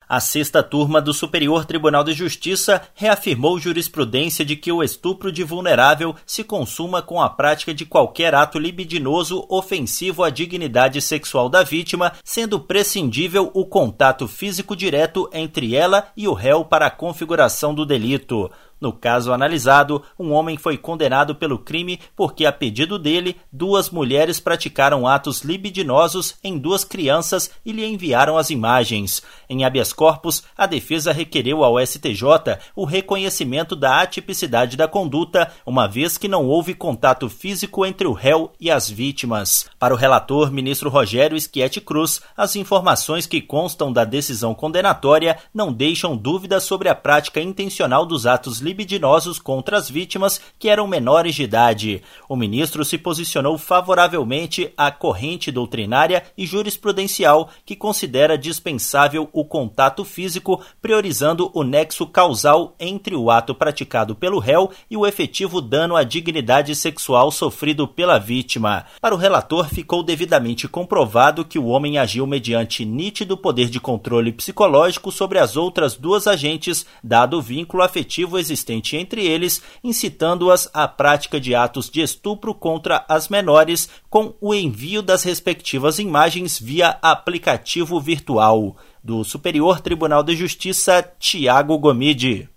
A sexta turma do Superior Tribunal de Justiça reafirmou jurisprudência de que o estupro de vulnerável se consuma com a prática de qualquer ato libidinoso ofensivo à dignidade sexual da vítima, sendo prescindível o contato físico direto entre ela e o réu para a configuração do delito. No caso analisado, um homem foi condenado pelo crime porque, a pedido dele, 2 mulheres praticaram atos libidinosos em 2 crianças e lhe enviaram as imagens. Em habeas corpus, a defesa requereu ao STJ o reconhecimento da atipicidade da conduta, uma vez que não houve contato físico entre o réu e as vítimas. Para o relator, ministro Rogério Schietti Cruz, as informações que constam da decisão condenatória não deixam dúvida sobre a prática intencional dos atos libidinosos contra as vítimas, que eram menores de idade. O ministro se posicionou favoravelmente à corrente doutrinária e jurisprudencial que considera dispensável o contato físico, priorizando o nexo causal entre o ato praticado pelo réu e o efetivo dano à dignidade sexual sofrido pela vítima. Para o relator, ficou devidamente comprovado que o homem agiu mediante nítido poder de controle psicológico sobre as outras 2 agentes, dado o vínculo afetivo existente entre eles, incitando-as à prática de atos de estupro contra as menores, com o envio das respectivas imagens via aplicativo virtual. Do Superior Tribunal de Justiça, Tiago Gomide.